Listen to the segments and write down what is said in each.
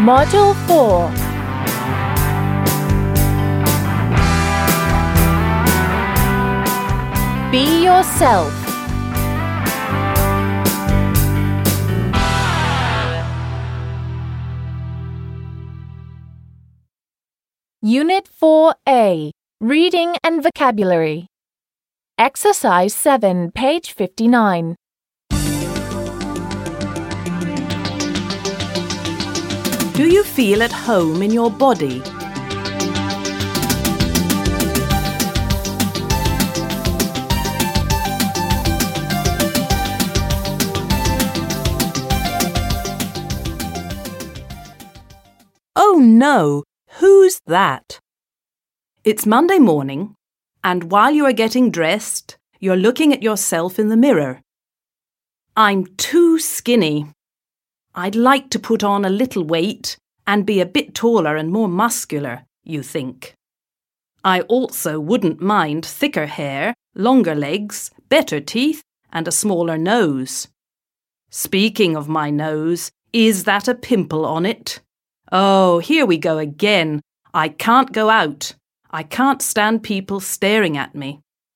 Module 4. Be yourself. Unit 4A, Reading and Vocabulary. Exercise 7, page 59. Do you feel at home in your body? Oh no, who's that? It's Monday morning, and while you are getting dressed, you're looking at yourself in the mirror. I'm too skinny. I'd like to put on a little weight and be a bit taller and more muscular, you think. I also wouldn't mind thicker hair, longer legs, better teeth, and a smaller nose. Speaking of my nose, is that a pimple on it? Oh, here we go again. I can't go out. I can't stand people staring at me.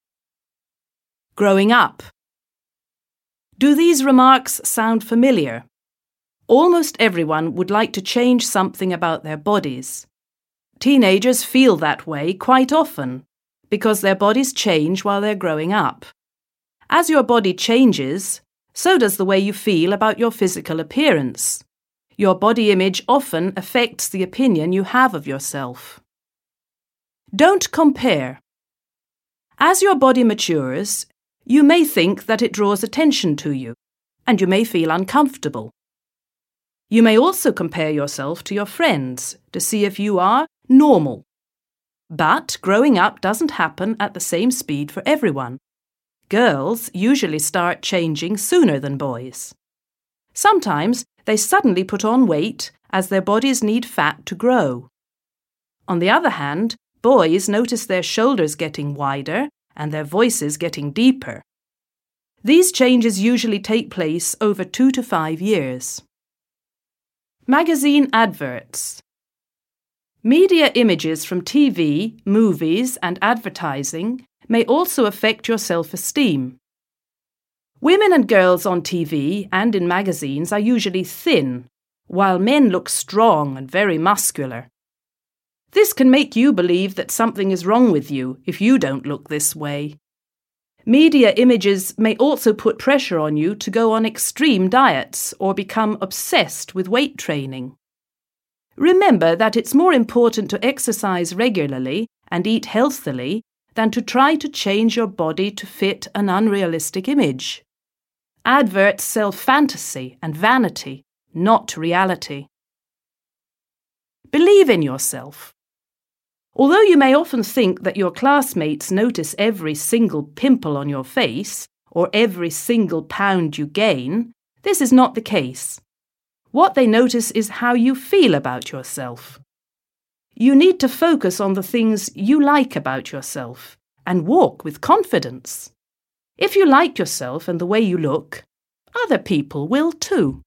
Growing up. Do these remarks sound familiar? Almost everyone would like to change something about their bodies. Teenagers feel that way quite often because their bodies change while they're growing up. As your body changes, so does the way you feel about your physical appearance. Your body image often affects the opinion you have of yourself. Don't compare. As your body matures, you may think that it draws attention to you, and you may feel uncomfortable. You may also compare yourself to your friends to see if you are normal. But growing up doesn't happen at the same speed for everyone. Girls usually start changing sooner than boys. Sometimes they suddenly put on weight as their bodies need fat to grow. On the other hand, boys notice their shoulders getting wider and their voices getting deeper. These changes usually take place over 2 to 5 years. Magazine adverts. Media images from TV, movies, and advertising may also affect your self-esteem. Women and girls on TV and in magazines are usually thin, while men look strong and very muscular. This can make you believe that something is wrong with you if you don't look this way. Media images may also put pressure on you to go on extreme diets or become obsessed with weight training. Remember that it's more important to exercise regularly and eat healthily than to try to change your body to fit an unrealistic image. Adverts sell fantasy and vanity, not reality. Believe in yourself. Although you may often think that your classmates notice every single pimple on your face or every single pound you gain, this is not the case. What they notice is how you feel about yourself. You need to focus on the things you like about yourself and walk with confidence. If you like yourself and the way you look, other people will too.